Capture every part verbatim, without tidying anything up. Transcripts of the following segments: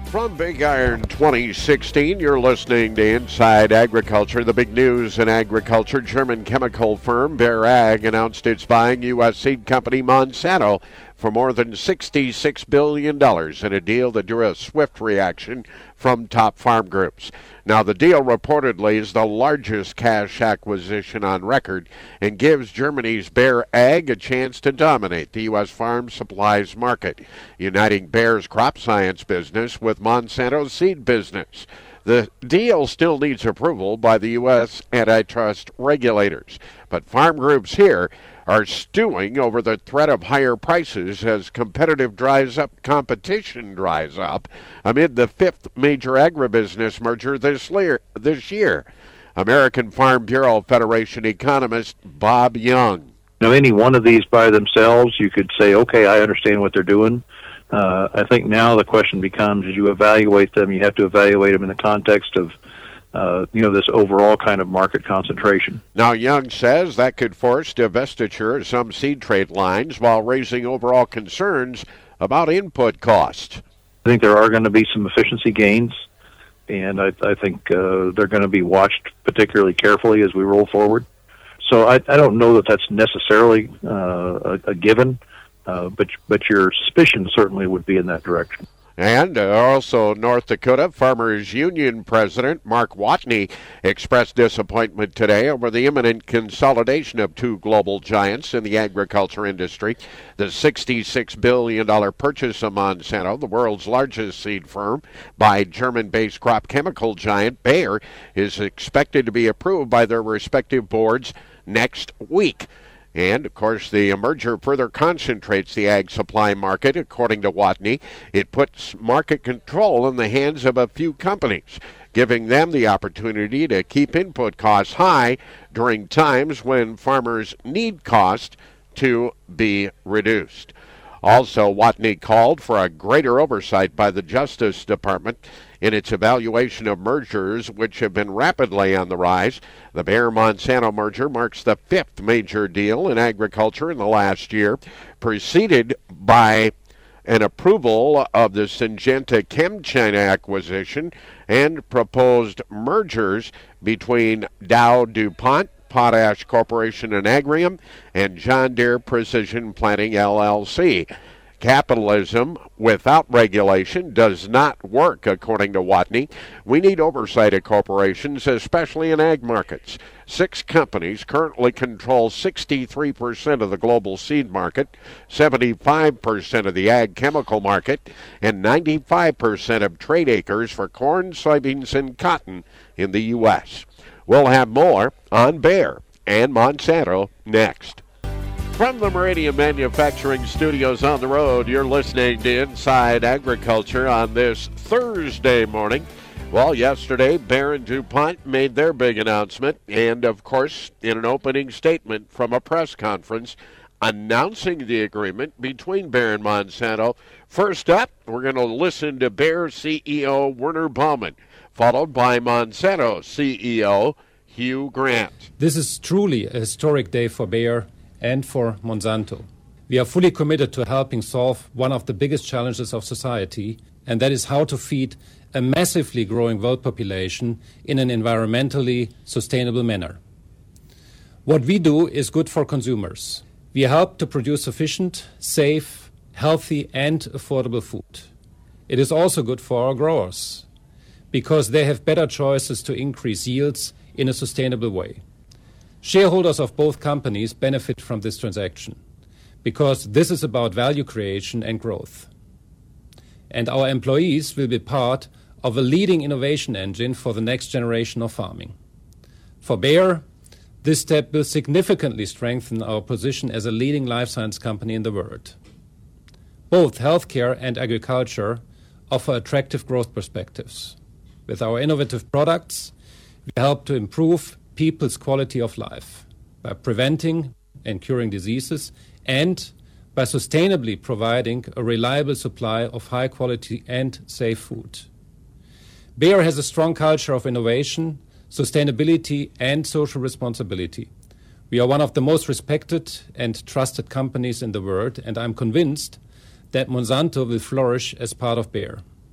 From Big Iron twenty sixteen, you're listening to Inside Agriculture. The big news in agriculture, German chemical firm Bayer Ag announced it's buying U S seed company Monsanto for more than sixty-six billion dollars in a deal that drew a swift reaction from top farm groups. Now, the deal reportedly is the largest cash acquisition on record and gives Germany's Bayer Ag a chance to dominate the U S farm supplies market, uniting Bayer's crop science business with Monsanto's seed business. The deal still needs approval by the U S antitrust regulators, but farm groups here are stewing over the threat of higher prices as competitive dries up, competition dries up amid the fifth major agribusiness merger this year. This year. American Farm Bureau Federation economist Bob Young. Now, any one of these by themselves, you could say, okay, I understand what they're doing. Uh, I think now the question becomes, as you evaluate them, you have to evaluate them in the context of Uh, you know, this overall kind of market concentration. Now, Young says that could force divestiture of some seed trade lines while raising overall concerns about input costs. I think there are going to be some efficiency gains, and I, I think uh, they're going to be watched particularly carefully as we roll forward. So I, I don't know that that's necessarily uh, a, a given, uh, but but your suspicion certainly would be in that direction. And uh, also North Dakota Farmers Union President Mark Watney expressed disappointment today over the imminent consolidation of two global giants in the agriculture industry. The sixty-six billion dollars purchase of Monsanto, the world's largest seed firm, by German-based crop chemical giant Bayer, is expected to be approved by their respective boards next week. And, of course, the merger further concentrates the ag supply market, according to Watney. It puts market control in the hands of a few companies, giving them the opportunity to keep input costs high during times when farmers need cost to be reduced. Also, Watney called for a greater oversight by the Justice Department in its evaluation of mergers, which have been rapidly on the rise. The Bayer-Monsanto merger marks the fifth major deal in agriculture in the last year, preceded by an approval of the Syngenta ChemChina acquisition and proposed mergers between Dow DuPont, Potash Corporation and Agrium, and John Deere Precision Planting L L C. Capitalism without regulation does not work, according to Watney. We need oversight of corporations, especially in ag markets. Six companies currently control sixty-three percent of the global seed market, seventy-five percent of the ag chemical market, and ninety-five percent of trade acres for corn, soybeans, and cotton in the U S. We'll have more on Bayer and Monsanto next. From the Meridian Manufacturing Studios on the road, you're listening to Inside Agriculture on this Thursday morning. Well, yesterday, Bayer and DuPont made their big announcement, and, of course, in an opening statement from a press conference announcing the agreement between Bayer and Monsanto. First up, we're going to listen to Bayer C E O Werner Baumann, followed by Monsanto C E O Hugh Grant. This is truly a historic day for Bayer and for Monsanto. We are fully committed to helping solve one of the biggest challenges of society, and that is how to feed a massively growing world population in an environmentally sustainable manner. What we do is good for consumers. We help to produce sufficient, safe, healthy, and affordable food. It is also good for our growers, because they have better choices to increase yields in a sustainable way. Shareholders of both companies benefit from this transaction, because this is about value creation and growth. And our employees will be part of a leading innovation engine for the next generation of farming. For Bayer, this step will significantly strengthen our position as a leading life science company in the world. Both healthcare and agriculture offer attractive growth perspectives. With our innovative products, we help to improve people's quality of life by preventing and curing diseases and by sustainably providing a reliable supply of high quality and safe food. Bayer has a strong culture of innovation, sustainability, and social responsibility. We are one of the most respected and trusted companies in the world, and I'm convinced that Monsanto will flourish as part of Bayer.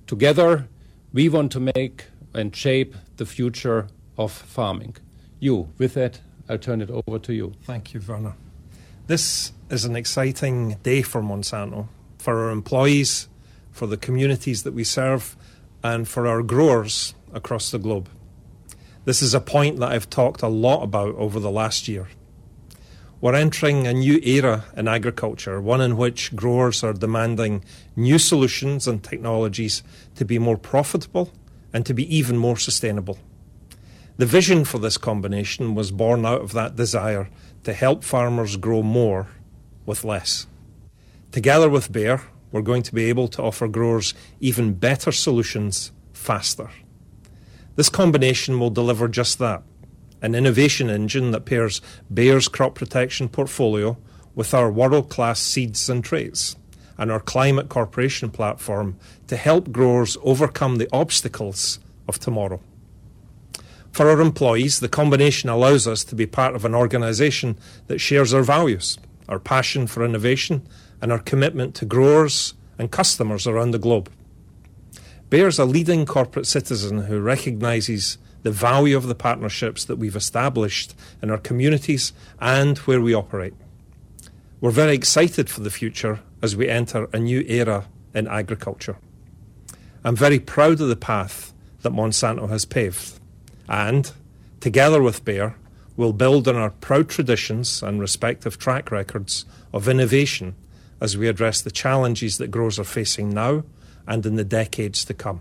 Together, we want to make and shape the future of farming. You, with that, I'll turn it over to you. Thank you, Werner. This is an exciting day for Monsanto, for our employees, for the communities that we serve, and for our growers across the globe. This is a point that I've talked a lot about over the last year. We're entering a new era in agriculture, one in which growers are demanding new solutions and technologies to be more profitable and to be even more sustainable. The vision for this combination was born out of that desire to help farmers grow more with less. Together with Bayer, we're going to be able to offer growers even better solutions faster. This combination will deliver just that, an innovation engine that pairs Bayer's crop protection portfolio with our world-class seeds and traits, and our Climate Corporation platform to help growers overcome the obstacles of tomorrow. For our employees, the combination allows us to be part of an organisation that shares our values, our passion for innovation, and our commitment to growers and customers around the globe. Bayer's a leading corporate citizen who recognises the value of the partnerships that we've established in our communities and where we operate. We're very excited for the future as we enter a new era in agriculture. I'm very proud of the path that Monsanto has paved, and, together with Bayer, we'll build on our proud traditions and respective track records of innovation as we address the challenges that growers are facing now and in the decades to come.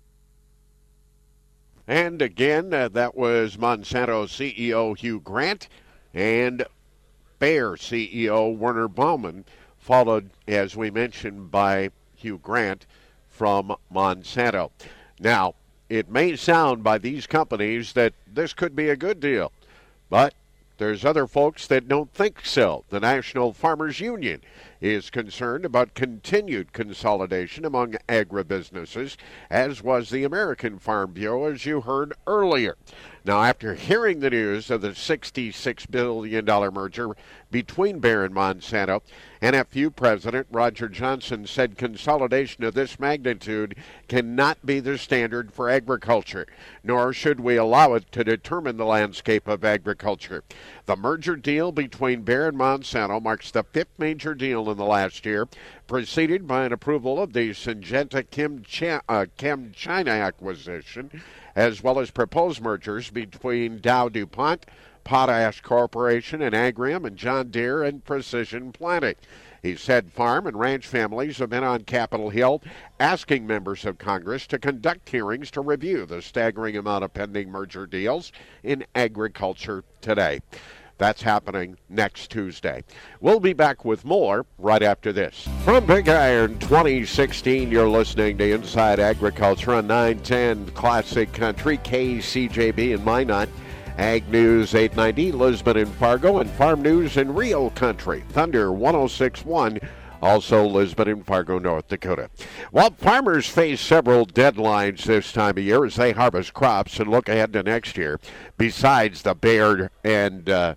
And again, uh, that was Monsanto C E O Hugh Grant and Bayer C E O Werner Baumann, followed, as we mentioned, by Hugh Grant from Monsanto. Now, it may sound by these companies that this could be a good deal, but there's other folks that don't think so. The National Farmers Union is concerned about continued consolidation among agribusinesses, as was the American Farm Bureau, as you heard earlier. Now, after hearing the news of the sixty-six billion dollars merger between Bayer and Monsanto, N F U President Roger Johnson said consolidation of this magnitude cannot be the standard for agriculture, nor should we allow it to determine the landscape of agriculture. The merger deal between Bayer and Monsanto marks the fifth major deal in the last year, preceded by an approval of the Syngenta Chem, uh, Chem China acquisition, as well as proposed mergers between Dow DuPont, Potash Corporation, and Agrium, and John Deere and Precision Planting. He said farm and ranch families have been on Capitol Hill asking members of Congress to conduct hearings to review the staggering amount of pending merger deals in agriculture today. That's happening next Tuesday. We'll be back with more right after this. From Big Iron twenty sixteen, you're listening to Inside Agriculture on nine ten Classic Country, K C J B in Minot, Ag News eight ninety, Lisbon and Fargo, and Farm News in Real Country, Thunder one oh six point one, also Lisbon and Fargo, North Dakota. Well, farmers face several deadlines this time of year as they harvest crops and look ahead to next year, besides the Bayer and uh,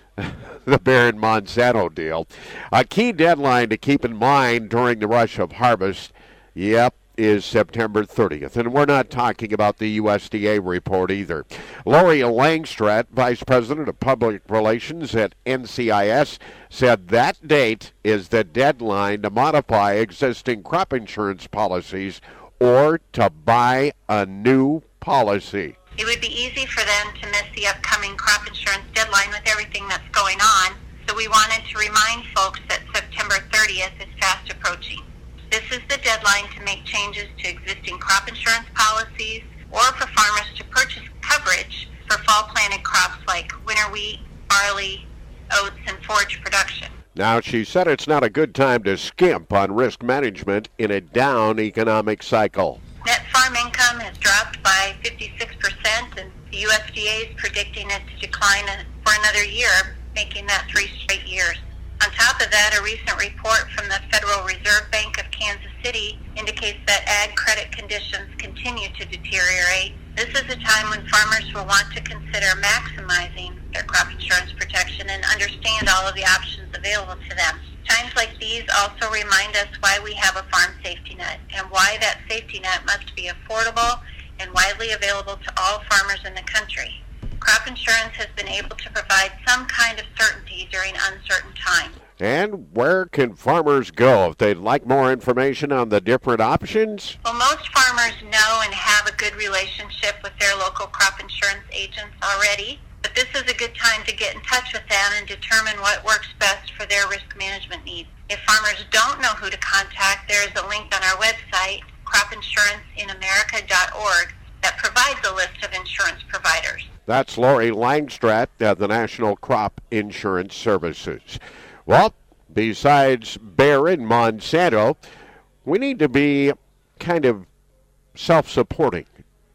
the Bayer and Monsanto deal. A key deadline to keep in mind during the rush of harvest, yep, is September thirtieth. And we're not talking about the U S D A report either. Lori Langstrat, Vice President of Public Relations at N C I S, said that date is the deadline to modify existing crop insurance policies or to buy a new policy. It would be easy for them to miss the upcoming crop insurance deadline with everything that's going on, so we wanted to remind folks that September thirtieth is fast approaching. This is the deadline to make changes to existing crop insurance policies or for farmers to purchase coverage for fall planted crops like winter wheat, barley, oats, and forage production. Now, she said it's not a good time to skimp on risk management in a down economic cycle. Net farm income has dropped by fifty-six percent, and the U S D A is predicting it to decline for another year, making that three straight years. On top of that, a recent report from the Federal Reserve Bank of Kansas City indicates that ag credit conditions continue to deteriorate. This is a time when farmers will want to consider maximizing their crop insurance protection and understand all of the options available to them. Times like these also remind us why we have a farm safety net and why that safety net must be affordable and widely available to all farmers in the country. Crop insurance has been able to provide some kind of certainty during uncertain times. And where can farmers go if they'd like more information on the different options? Well, most farmers know and have a good relationship with their local crop insurance agents already, but this is a good time to get in touch with them and determine what works best for their risk management needs. If farmers don't know who to contact, there is a link on our website, crop insurance in america dot org, that provides a list of insurance providers. That's Lori Langstrat at the National Crop Insurance Services. Well, besides Bayer and Monsanto, we need to be kind of self-supporting.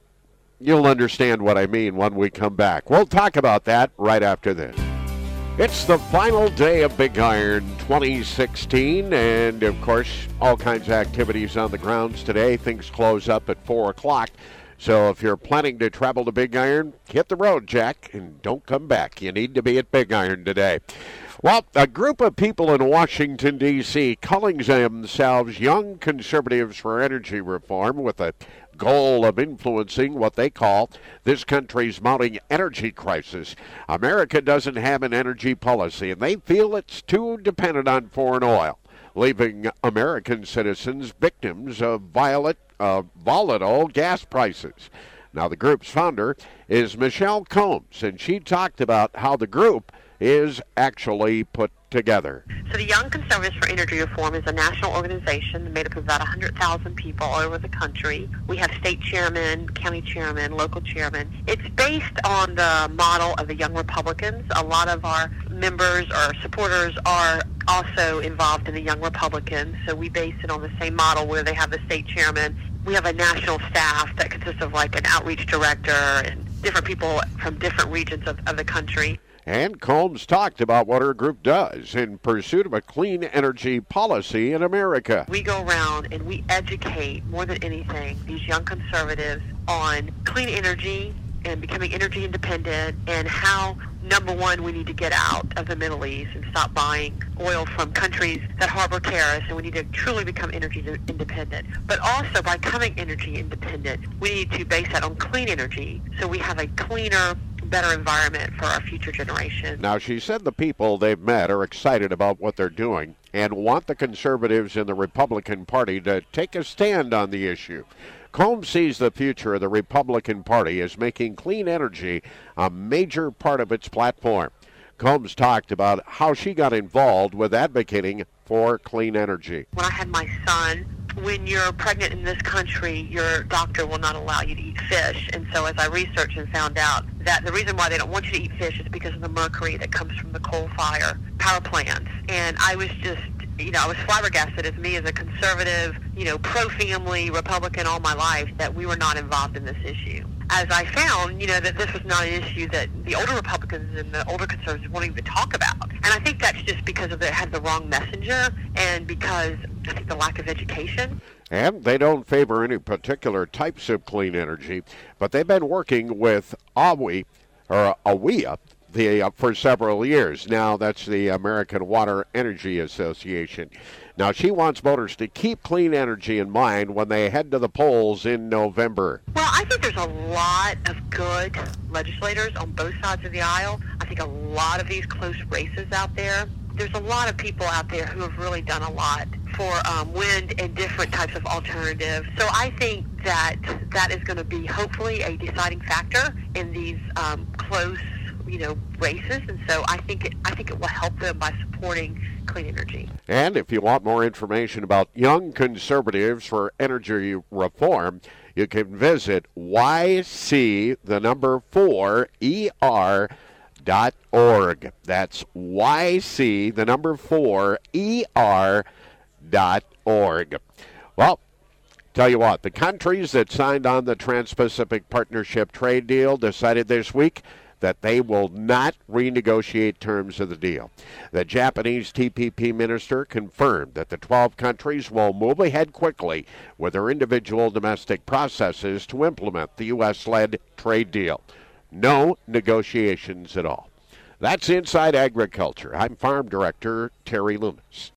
You'll understand what I mean when we come back. We'll talk about that right after this. It's the final day of Big Iron twenty sixteen, and of course, all kinds of activities on the grounds today. Things close up at four o'clock. So if you're planning to travel to Big Iron, hit the road, Jack, and don't come back. You need to be at Big Iron today. Well, a group of people in Washington, D C, calling themselves Young Conservatives for Energy Reform with a goal of influencing what they call this country's mounting energy crisis. America doesn't have an energy policy, and they feel it's too dependent on foreign oil, leaving American citizens victims of violent, uh, volatile gas prices. Now, the group's founder is Michelle Combs, and she talked about how the group is actually put together. So the Young Conservatives for Energy Reform is a national organization made up of about one hundred thousand people all over the country. We have state chairmen, county chairmen, local chairmen. It's based on the model of the Young Republicans. A lot of our members or supporters are also involved in the Young Republicans, so we base it on the same model where they have the state chairman. We have a national staff that consists of like an outreach director and different people from different regions of, of the country. And Combs talked about what her group does in pursuit of a clean energy policy in America. We go around and we educate, more than anything, these young conservatives on clean energy and becoming energy independent and how, number one, we need to get out of the Middle East and stop buying oil from countries that harbor terrorists, and we need to truly become energy independent. But also, by becoming energy independent, we need to base that on clean energy so we have a cleaner, better environment for our future generations. Now, she said the people they've met are excited about what they're doing and want the conservatives in the Republican Party to take a stand on the issue. Combs sees the future of the Republican Party as making clean energy a major part of its platform. Combs talked about how she got involved with advocating for clean energy. When I had my son, when you're pregnant in this country, your doctor will not allow you to eat fish. And so as I researched and found out that the reason why they don't want you to eat fish is because of the mercury that comes from the coal fire power plants. And I was just, you know, I was flabbergasted as me as a conservative, you know, pro-family Republican all my life that we were not involved in this issue. As I found, you know, that this was not an issue that the older Republicans and the older conservatives won't even talk about. And I think that's just because of it had the wrong messenger and because I think the lack of education. And they don't favor any particular types of clean energy, but they've been working with A W I, or A W I A, the, uh, for several years. Now, that's the American Water Energy Association. Now, she wants voters to keep clean energy in mind when they head to the polls in November. Well, I think there's a lot of good legislators on both sides of the aisle. I think a lot of these close races out there, there's a lot of people out there who have really done a lot for um, wind and different types of alternatives. So I think that that is going to be hopefully a deciding factor in these um, close, you know, races. And so I think it, I think it will help them by supporting clean energy. And if you want more information about Young Conservatives for Energy Reform, you can visit Y C, the number four, E R dot org. That's Y C, the number four, E R dot org. Well, tell you what, the countries that signed on the Trans-Pacific Partnership trade deal decided this week that they will not renegotiate terms of the deal. The Japanese T P P minister confirmed that the twelve countries will move ahead quickly with their individual domestic processes to implement the U S-led trade deal. No negotiations at all. That's Inside Agriculture. I'm Farm Director Terry Loomis.